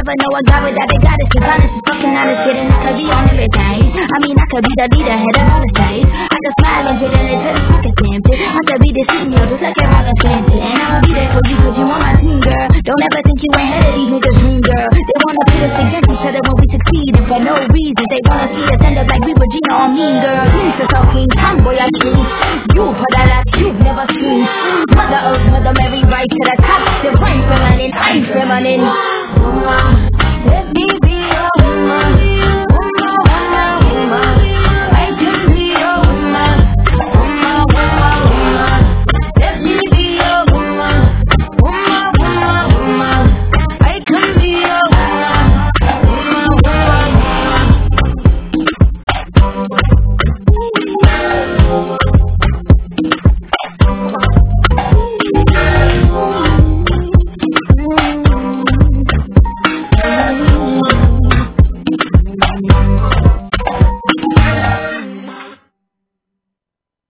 never know a guy without a goddess. Cause honest is fucking honest, getting I could be on everything. I mean, I could be the leader, head of all the stage. I could smile and get in it till the fucking tempted. I could be the CEO, just like everyone slanted. And I'ma be there for you cause you on my team, girl. Don't ever think you ain't head of these niggas' dream, girl. They wanna put us against each other when we succeed, and for no reason. They wanna see us end up like we were Gina or Mean Girl. So talking tomboy, I dream. You put that like you've never seen. Mother Earth, Mother Mary, right to the top. The brain feminine, I'm feminine. Let me be